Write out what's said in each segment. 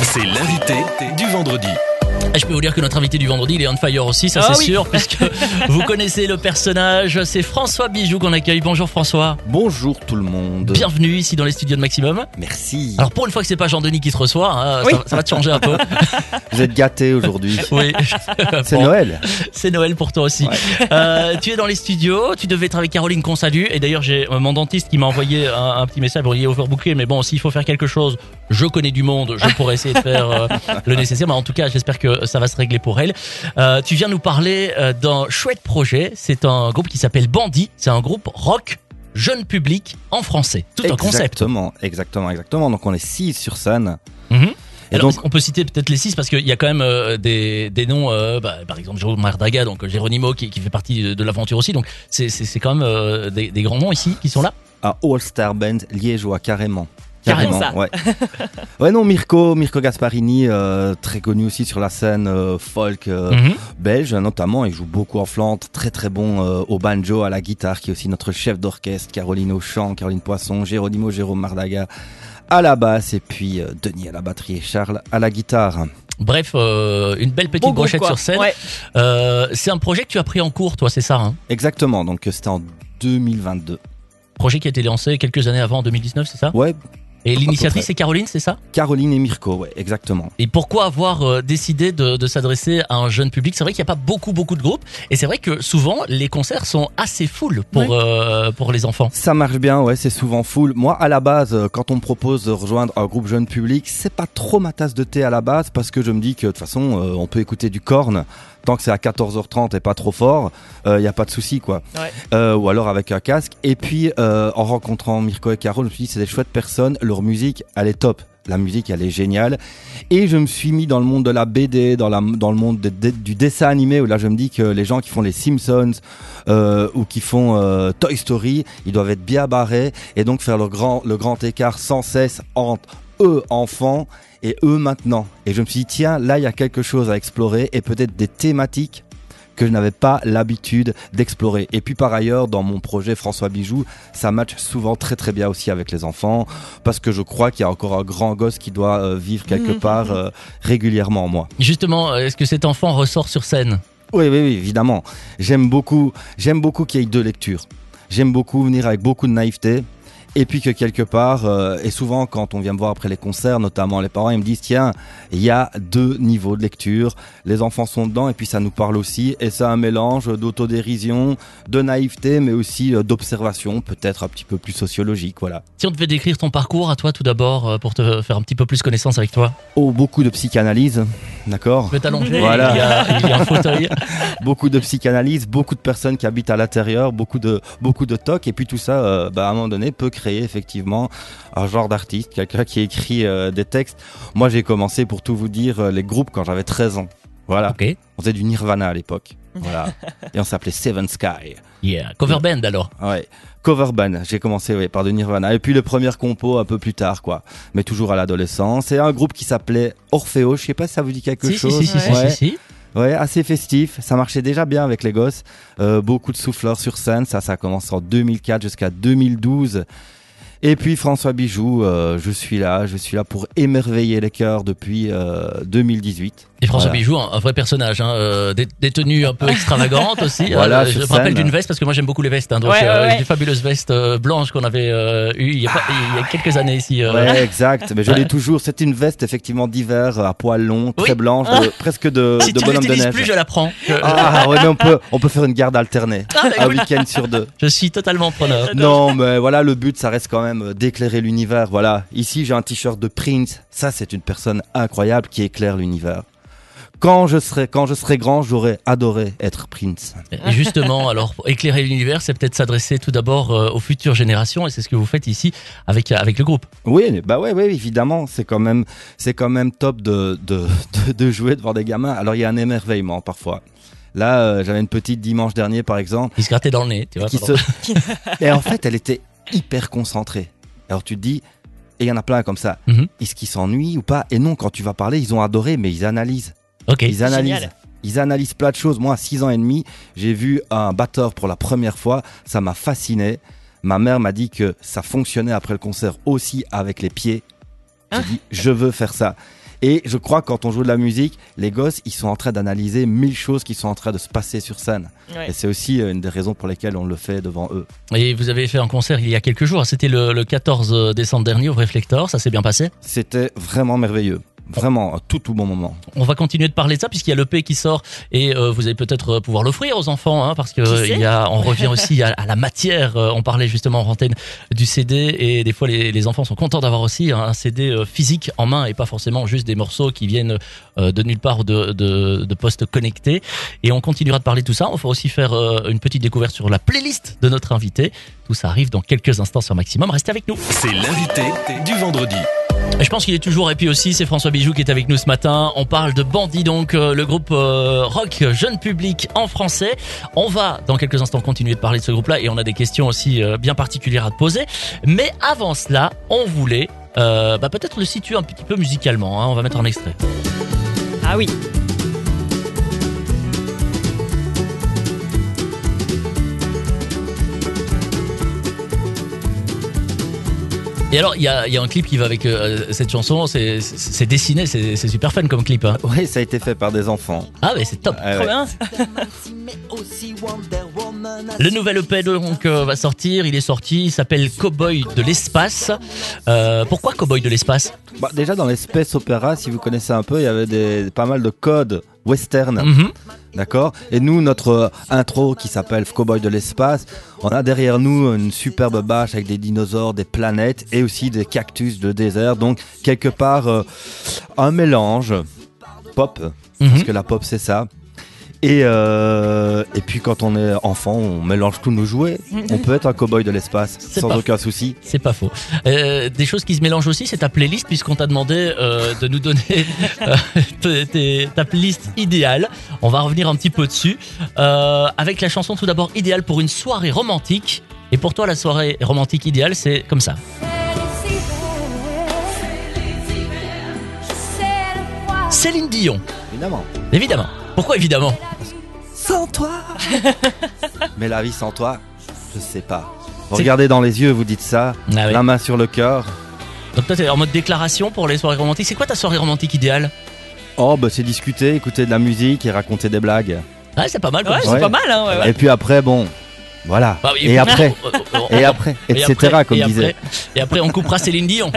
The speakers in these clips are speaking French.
C'est l'invité du vendredi. Je peux vous dire que notre invité du vendredi, il est on fire aussi, ça c'est sûr, puisque vous connaissez le personnage, c'est François Bijoux qu'on accueille. Bonjour François. Bonjour tout le monde. Bienvenue ici dans les studios de Maximum. Merci. Alors pour une fois que c'est pas Jean-Denis qui te reçoit, hein, ça va te changer un peu. Vous êtes gâtés aujourd'hui. Oui. C'est Bon, Noël. c'est Noël pour toi aussi. Ouais. Tu es dans les studios, tu devais être avec Caroline qu'on salue. Et d'ailleurs j'ai mon dentiste qui m'a envoyé un petit message pour y overbooker. Mais bon, s'il faut faire quelque chose, je connais du monde, je pourrais essayer de faire le nécessaire. Mais en tout cas, j'espère que ça va se régler pour elle. Tu viens nous parler d'un chouette projet. C'est un groupe qui s'appelle Bandit. C'est un groupe rock jeune public en français. Tout un concept. Exactement. Donc on est 6 sur scène. Mm-hmm. Et alors, donc, on peut citer peut-être les 6 parce qu'il y a quand même des noms, par exemple Jérôme Mardaga, donc Geronimo qui fait partie de l'aventure aussi. Donc c'est quand même des grands noms ici qui sont là. un All-Star Band liégeois carrément. Carrément ça. Ouais. Ouais, non, Mirko Gasparini, très connu aussi sur la scène folk belge notamment. Il joue beaucoup en Flandre, très très bon au banjo, à la guitare, qui est aussi notre chef d'orchestre, Caroline au chant, Caroline Poisson, Jérôme Mardaga à la basse, et puis Denis à la batterie et Charles à la guitare. Bref, une belle petite brochette sur scène. Ouais. C'est un projet que tu as pris en cours, toi, c'est ça, hein? Exactement, donc c'était en 2022. Projet qui a été lancé quelques années avant, en 2019, c'est ça? Ouais, Et à peu l'initiatrice, près. c'est Caroline, c'est ça? Caroline et Mirko, ouais, exactement. Et pourquoi avoir décidé de s'adresser à un jeune public? C'est vrai qu'il n'y a pas beaucoup de groupes, et c'est vrai que souvent les concerts sont assez full pour les enfants. Ça marche bien, ouais, c'est souvent full. Moi, à la base, quand on me propose de rejoindre un groupe jeune public, c'est pas trop ma tasse de thé à la base, parce que je me dis que de toute façon, on peut écouter du Korn tant que c'est à 14h30 et pas trop fort, y a pas de souci, quoi. Ouais. Ou alors avec un casque. Et puis, en rencontrant Mirko et Caro, je me suis dit, c'est des chouettes personnes, leur musique, elle est top. La musique, elle est géniale. Et je me suis mis dans le monde de la BD, dans le monde du dessin animé, où là, je me dis que les gens qui font les Simpsons ou qui font Toy Story, ils doivent être bien barrés et donc faire le grand écart sans cesse entre eux, enfants, et eux maintenant. Et je me suis dit, tiens, là, il y a quelque chose à explorer et peut-être des thématiques que je n'avais pas l'habitude d'explorer. Et puis par ailleurs, dans mon projet François Bijoux, ça match souvent très très bien aussi avec les enfants, parce que je crois qu'il y a encore un grand gosse qui doit vivre quelque part régulièrement en moi. Justement, est-ce que cet enfant ressort sur scène? Oui, évidemment. J'aime beaucoup qu'il y ait deux lectures. J'aime beaucoup venir avec beaucoup de naïveté. Et puis que quelque part, et souvent quand on vient me voir après les concerts, notamment les parents, ils me disent, tiens, il y a 2 niveaux de lecture, les enfants sont dedans et puis ça nous parle aussi, et c'est un mélange d'autodérision, de naïveté, mais aussi d'observation, peut-être un petit peu plus sociologique, voilà. Si on devait décrire ton parcours à toi tout d'abord, pour te faire un petit peu plus connaissance avec toi. Oh, beaucoup de psychanalyse, d'accord. Tu peux t'allonger, Voilà. il y a un fauteuil. Beaucoup de psychanalyse, beaucoup de personnes qui habitent à l'intérieur, beaucoup de tocs, et puis tout ça, à un moment donné, peut créer effectivement un genre d'artiste, quelqu'un qui écrit des textes. Moi, j'ai commencé, pour tout vous dire, les groupes quand j'avais 13 ans. Voilà. Ok. On faisait du Nirvana à l'époque. Voilà. Et on s'appelait Seven Sky. Yeah. Cover band alors. Ouais. Cover band. J'ai commencé par du Nirvana. Et puis les premières compos un peu plus tard, quoi. Mais toujours à l'adolescence. C'est un groupe qui s'appelait Orfeo. Je sais pas si ça vous dit quelque chose. Si. Ouais, assez festif. Ça marchait déjà bien avec les gosses. Beaucoup de souffleurs sur scène. Ça a commencé en 2004 jusqu'à 2012. Et puis François Bijoux, je suis là pour émerveiller les cœurs depuis 2018. Et François Voilà. Bijoux, un vrai personnage, hein, des tenues un peu extravagantes aussi. Voilà, je sur me rappelle scène. d'une veste parce que moi j'aime beaucoup les vestes. Hein, donc des fabuleuses vestes blanches qu'on avait eues il y a quelques années ici. Ouais, exact. Mais je l'ai toujours. C'est une veste effectivement d'hiver à poils longs, très blanche, presque de Si tu bonhomme de l'utilises neige. plus, je la prends. Ah ouais, mais on peut faire une garde alternée, un week-end sur 2. Je suis totalement preneur. Non, mais voilà, le but, ça reste quand même d'éclairer l'univers. Voilà. Ici, j'ai un t-shirt de Prince. Ça, c'est une personne incroyable qui éclaire l'univers. Quand je serai grand, j'aurais adoré être Prince. Et justement, alors, pour éclairer l'univers, c'est peut-être s'adresser tout d'abord aux futures générations, et c'est ce que vous faites ici avec le groupe. Oui, bah ouais, évidemment. C'est quand même top de jouer devant des gamins. Alors, il y a un émerveillement parfois. Là, j'avais une petite dimanche dernier, par exemple. Il se grattait dans le nez, tu vois. Et en fait, elle était hyper concentrée. Alors, tu te dis, et il y en a plein comme ça. Mhm. Est-ce qu'ils s'ennuient ou pas? Et non, quand tu vas parler, ils ont adoré, mais ils analysent. Ok. Ils analysent. Génial. Ils analysent plein de choses. Moi, à 6 ans et demi, j'ai vu un batteur pour la première fois. Ça m'a fasciné. Ma mère m'a dit que ça fonctionnait après le concert aussi avec les pieds. J'ai dit, je veux faire ça. Et je crois que quand on joue de la musique, les gosses, ils sont en train d'analyser 1000 choses qui sont en train de se passer sur scène. Ouais. Et c'est aussi une des raisons pour lesquelles on le fait devant eux. Et vous avez fait un concert il y a quelques jours, c'était le 14 décembre dernier au Réflector, ça s'est bien passé? C'était vraiment merveilleux. Vraiment, à tout bon moment. On va continuer de parler de ça puisqu'il y a l'EP qui sort et vous allez peut-être pouvoir l'offrir aux enfants hein, parce que on revient aussi à la matière. On parlait justement en antenne du CD et des fois les enfants sont contents d'avoir aussi un CD physique en main et pas forcément juste des morceaux qui viennent de nulle part ou de postes connectés. Et on continuera de parler de tout ça. On va aussi faire une petite découverte sur la playlist de notre invité. Tout ça arrive dans quelques instants sur Maximum. Restez avec nous. C'est l'invité du vendredi. Je pense qu'il est toujours, et puis aussi c'est François Bijoux qui est avec nous ce matin. On parle de Bandit, donc le groupe rock jeune public en français. On va dans quelques instants continuer de parler de ce groupe-là et on a des questions aussi bien particulières à te poser. Mais avant cela, on voulait peut-être le situer un petit peu musicalement. Hein. On va mettre un extrait. Ah oui. Et alors, il y a un clip qui va avec cette chanson, c'est dessiné, c'est super fun comme clip. Hein. Oui, ça a été fait par des enfants. Ah mais c'est top. Trop bien. Le nouvel EP donc va sortir, il est sorti, il s'appelle Cowboy de l'espace. Pourquoi Cowboy de l'espace? Déjà dans les space opéra, si vous connaissez un peu, il y avait pas mal de codes western. D'accord. Et nous, notre intro qui s'appelle Cowboy de l'espace, on a derrière nous une superbe bâche avec des dinosaures, des planètes et aussi des cactus de désert. Donc, quelque part, un mélange pop, parce que la pop, c'est ça. Et puis, quand on est enfant, on mélange tous nos jouets. On peut être un cowboy de l'espace sans aucun souci. C'est pas faux. Des choses qui se mélangent aussi, c'est ta playlist, puisqu'on t'a demandé de nous donner ta playlist idéale. On va revenir un petit peu dessus. Avec la chanson tout d'abord idéale pour une soirée romantique. Et pour toi, la soirée romantique idéale, c'est comme ça. Céline Dion. Évidemment. Évidemment. Pourquoi évidemment? Sans toi. Mais la vie sans toi, je sais pas. Vous regardez dans les yeux, vous dites ça, la main sur le cœur. Donc toi, t'es en mode déclaration pour les soirées romantiques. C'est quoi ta soirée romantique idéale? Oh, c'est discuter, écouter de la musique et raconter des blagues. Ouais, c'est pas mal. Ouais, c'est pas mal. Hein, ouais. Et puis après, bon, voilà. Et après, etc. comme disait. Et après, on coupera Céline Dion.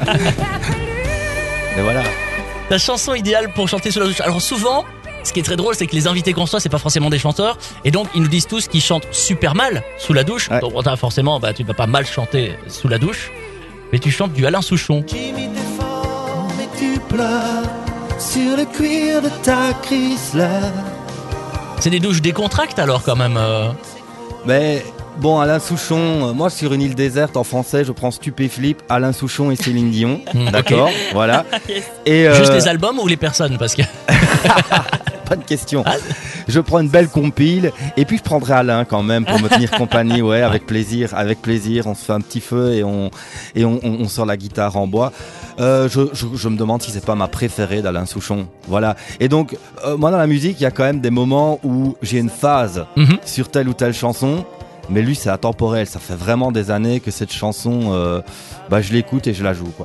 Et voilà. Ta chanson idéale pour chanter sous la douche. Alors souvent, ce qui est très drôle, c'est que les invités qu'on reçoit, c'est pas forcément des chanteurs, et donc ils nous disent tous qu'ils chantent super mal sous la douche. Ouais. Donc forcément, tu vas pas mal chanter sous la douche, mais tu chantes du Alain Souchon. Jimmy déforme et tu pleures sur le cuir de ta Chrysler. C'est des douches décontractes alors quand même. Mais bon, Alain Souchon, moi sur une île déserte en français, je prends Stupéflip, Alain Souchon et Céline Dion. D'accord, voilà. Yes. Et juste les albums ou les personnes parce que pas de question. Je prends une belle compile et puis je prendrai Alain quand même pour me tenir compagnie, ouais, avec plaisir, on se fait un petit feu et on sort la guitare en bois. Je me demande si c'est pas ma préférée d'Alain Souchon, voilà. Et donc moi dans la musique, il y a quand même des moments où j'ai une phase sur telle ou telle chanson, mais lui c'est atemporel, ça fait vraiment des années que cette chanson, je l'écoute et je la joue quoi.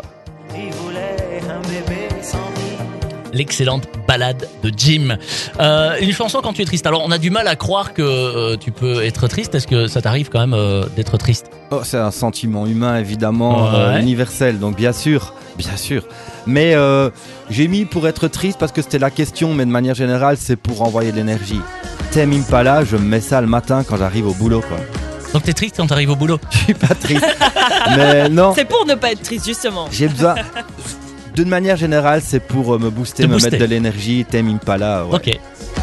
L'excellente balade de Jim. Une chanson quand tu es triste. Alors on a du mal à croire que tu peux être triste. Est-ce que ça t'arrive quand même d'être triste? Oh, c'est un sentiment humain évidemment, universel. Donc bien sûr. Mais j'ai mis pour être triste parce que c'était la question, mais de manière générale c'est pour envoyer de l'énergie. Tame Impala, je me mets ça le matin quand j'arrive au boulot quoi. Donc t'es triste quand t'arrives au boulot? Je suis pas triste. Mais non. C'est pour ne pas être triste justement. J'ai besoin... D'une manière générale, c'est pour me booster, mettre de l'énergie. Tame Impala, ouais. Ok.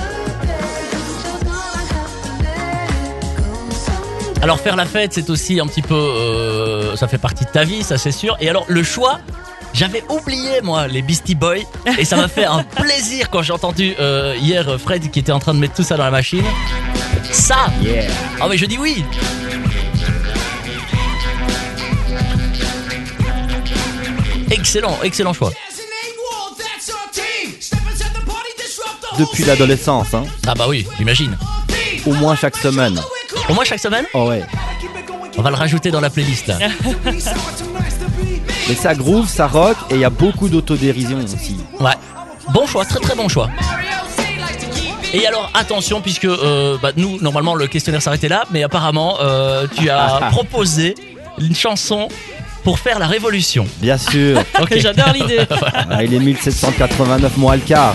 Alors faire la fête, c'est aussi un petit peu... ça fait partie de ta vie, ça c'est sûr. Et alors le choix, j'avais oublié moi les Beastie Boys. Et ça m'a fait un plaisir quand j'ai entendu hier Fred qui était en train de mettre tout ça dans la machine. Ça yeah. Ah mais je dis oui. Excellent choix. Depuis l'adolescence, hein. Ah bah oui, j'imagine. Au moins chaque semaine. Au moins chaque semaine? Oh ouais. On va le rajouter dans la playlist là. Mais ça groove, ça rock et il y a beaucoup d'autodérision aussi. Ouais, bon choix, très très bon choix. Et alors attention, puisque nous normalement le questionnaire s'arrêtait là, mais apparemment tu as proposé une chanson pour faire la révolution. Bien sûr. Ok. J'adore l'idée. Ah, il est 1789 moins le quart.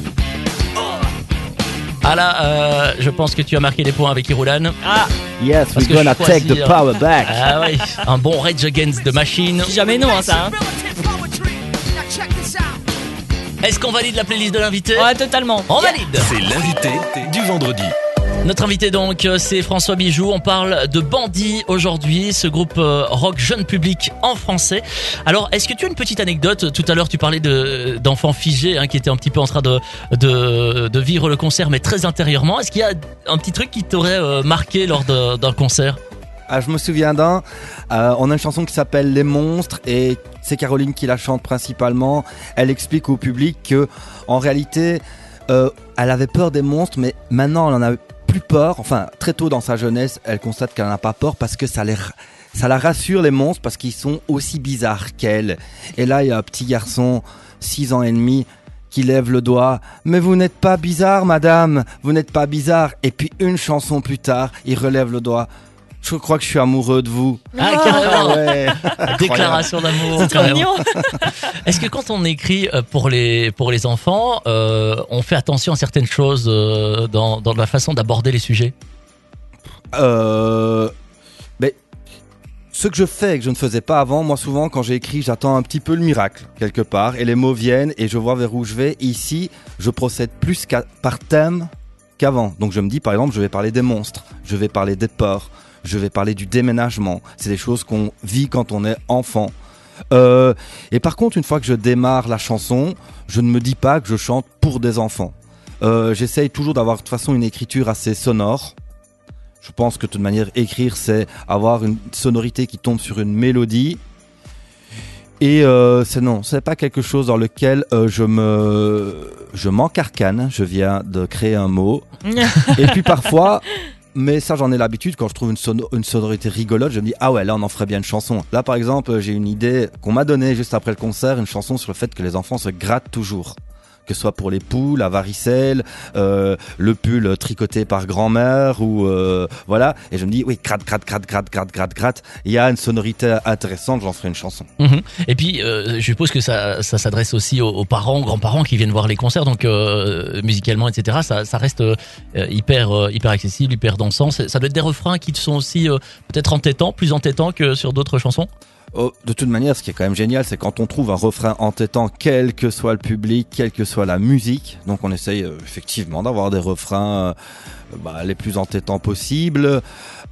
Ah là, je pense que tu as marqué des points avec Irulan. Ah, Yes, Parce we're que gonna take the choisir- power back. Ah oui, un bon Rage Against the Machine. si jamais non, hein, ça. Hein. Est-ce qu'on valide la playlist de l'invité? Ouais, totalement. On valide. C'est l'invité du vendredi. Notre invité donc c'est François Bijoux, on parle de Bandit aujourd'hui, ce groupe rock jeune public en français. Alors est-ce que tu as une petite anecdote? Tout à l'heure tu parlais d'enfants figés qui étaient un petit peu en train de vivre le concert mais très intérieurement. Est-ce qu'il y a un petit truc qui t'aurait marqué lors d'un concert? Ah, je me souviens d'un. On a une chanson qui s'appelle Les Monstres et c'est Caroline qui la chante principalement. Elle explique au public que en réalité, elle avait peur des monstres, mais maintenant elle en a plus peur. Enfin, très tôt dans sa jeunesse, elle constate qu'elle n'en a pas peur parce que ça la rassure les monstres parce qu'ils sont aussi bizarres qu'elle. Et là, il y a un petit garçon, 6 ans et demi, qui lève le doigt. Mais vous n'êtes pas bizarre, madame. Vous n'êtes pas bizarre. Et puis une chanson plus tard, il relève le doigt. Je crois que je suis amoureux de vous. Ah carrément. Ouais. Déclaration d'amour. C'est trop carrément. mignon. Est-ce que quand on écrit pour les enfants, on fait attention à certaines choses dans la façon d'aborder les sujets? Mais ce que je fais et que je ne faisais pas avant, moi souvent quand j'ai écrit, j'attends un petit peu le miracle quelque part et les mots viennent et je vois vers où je vais. Ici, je procède plus par thème qu'avant. Donc je me dis par exemple, je vais parler des monstres, je vais parler des peurs, je vais parler du déménagement. C'est des choses qu'on vit quand on est enfant. Et par contre, une fois que je démarre la chanson, je ne me dis pas que je chante pour des enfants. J'essaye toujours d'avoir de toute façon une écriture assez sonore. Je pense que de toute manière, écrire, c'est avoir une sonorité qui tombe sur une mélodie. Et c'est pas quelque chose dans lequel je m'encarcane. Je viens de créer un mot. Et puis parfois, mais ça j'en ai l'habitude, quand je trouve une sonorité rigolote, je me dis ah ouais, là on en ferait bien une chanson. Là par exemple, j'ai une idée qu'on m'a donnée juste après le concert, une chanson sur le fait que les enfants se grattent toujours. Que ce soit pour les poux, la varicelle, le pull tricoté par grand-mère ou voilà. Et je me dis oui, gratte. Il y a une sonorité intéressante, j'en ferai une chanson. Mhm. Et puis, je suppose que ça s'adresse aussi aux parents, grands-parents qui viennent voir les concerts, donc musicalement, etc. Ça reste hyper accessible, hyper dansant. Ça doit être des refrains qui sont aussi peut-être plus entêtants que sur d'autres chansons. Oh, de toute manière, ce qui est quand même génial, c'est quand on trouve un refrain entêtant, quel que soit le public, quelle que soit la musique. Donc on essaye effectivement d'avoir des refrains les plus entêtants possibles.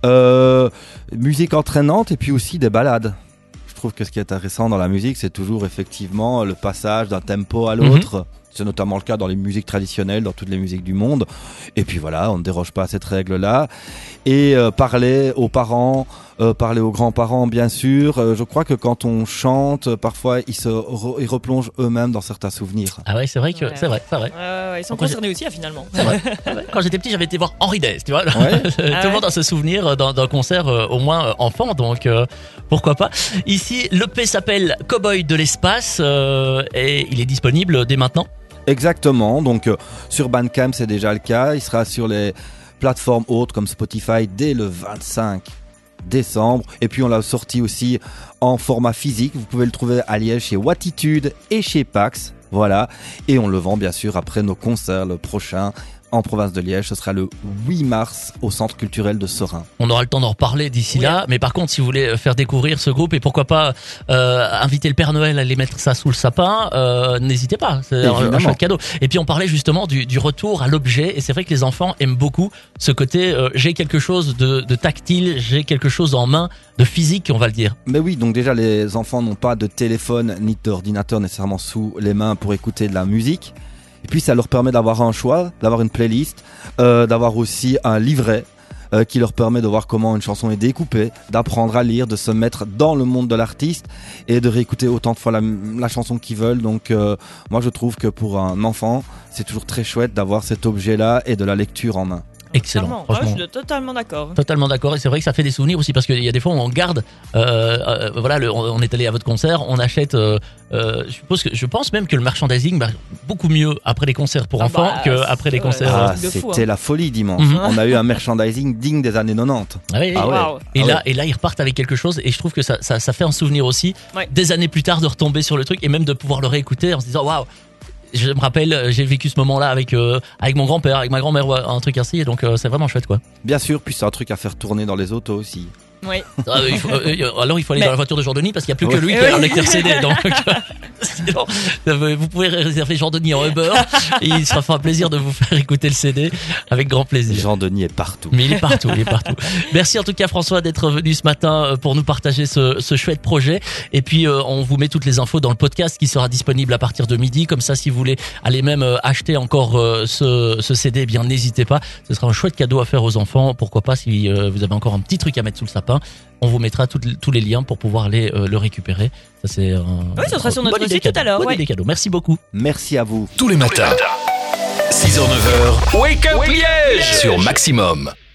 Musique entraînante et puis aussi des ballades. Je trouve que ce qui est intéressant dans la musique, c'est toujours effectivement le passage d'un tempo à l'autre. C'est notamment le cas dans les musiques traditionnelles, dans toutes les musiques du monde. Et puis voilà, on ne déroge pas à cette règle-là. Et parler aux parents, parler aux grands-parents, bien sûr. Je crois que quand on chante, parfois ils replongent eux-mêmes dans certains souvenirs. Ah ouais, c'est vrai que Ouais. c'est vrai. Ouais, ils sont Pourquoi concernés aussi, finalement. C'est vrai. Quand j'étais petit, j'avais été voir Henri Dess, tu vois. Ouais. Tout le monde a ce souvenir d'un concert au moins enfant, donc pourquoi pas. Ici, l'EP s'appelle Cowboy de l'espace et il est disponible dès maintenant. Exactement, donc sur Bandcamp c'est déjà le cas, il sera sur les plateformes autres comme Spotify dès le 25 décembre et puis on l'a sorti aussi en format physique, vous pouvez le trouver à Liège chez Wattitude et chez Pax, voilà, et on le vend bien sûr après nos concerts, le prochain en province de Liège, ce sera le 8 mars au Centre culturel de Serein. On aura le temps d'en reparler d'ici là, mais par contre, si vous voulez faire découvrir ce groupe et pourquoi pas inviter le Père Noël à aller mettre ça sous le sapin, n'hésitez pas, c'est un chouette cadeau. Et puis on parlait justement du retour à l'objet, et c'est vrai que les enfants aiment beaucoup ce côté j'ai quelque chose de tactile, j'ai quelque chose en main, de physique, on va le dire. Mais oui, donc déjà les enfants n'ont pas de téléphone ni d'ordinateur nécessairement sous les mains pour écouter de la musique. Et puis ça leur permet d'avoir un choix, d'avoir une playlist, d'avoir aussi un livret qui leur permet de voir comment une chanson est découpée, d'apprendre à lire, de se mettre dans le monde de l'artiste et de réécouter autant de fois la chanson qu'ils veulent. Donc moi je trouve que pour un enfant, c'est toujours très chouette d'avoir cet objet-là et de la lecture en main. Excellent, Clairement. franchement. Je suis totalement d'accord. Totalement d'accord, et c'est vrai que ça fait des souvenirs aussi, parce qu'il y a des fois où on garde, voilà, on est allé à votre concert, on achète, je pense même que le merchandising marche beaucoup mieux après les concerts pour Ah enfants bah, qu'après les ouais. concerts. Ah, truc de fou, c'était hein. la folie dimanche. Mhm. On a eu un merchandising digne des années 90. Ah oui, Ah ouais. Waouh. Et, Ah là, ouais. et là, ils repartent avec quelque chose, et je trouve que ça fait un souvenir aussi, Ouais. des années plus tard, de retomber sur le truc, et même de pouvoir le réécouter en se disant waouh. Je me rappelle, j'ai vécu ce moment-là avec mon grand-père, avec ma grand-mère, ouais, un truc ainsi, et donc c'est vraiment chouette, quoi. Bien sûr, puis c'est un truc à faire tourner dans les autos aussi. Oui. Alors il faut aller Mais- dans la voiture de Jean Denis parce qu'il n'y a plus que Ouais. lui qui a un lecteur CD. Donc sinon, vous pouvez réserver Jean Denis en Uber et il sera fera plaisir de vous faire écouter le CD avec grand plaisir. Jean-Denis est partout. Mais il est partout, il est partout. Merci en tout cas François d'être venu ce matin pour nous partager ce chouette projet. Et puis on vous met toutes les infos dans le podcast qui sera disponible à partir de midi. Comme ça, si vous voulez aller même acheter encore ce CD, eh bien n'hésitez pas. Ce sera un chouette cadeau à faire aux enfants. Pourquoi pas si vous avez encore un petit truc à mettre sous le sapin. On vous mettra tous les liens pour pouvoir aller le récupérer. Ça c'est Oui, ça sera sur notre bonne idée site tout à cadeau. l'heure, Bonne ouais. idée cadeau. Merci beaucoup. Merci à vous. Tous les matins. 6h, 9h. Wake up Liège sur Maximum.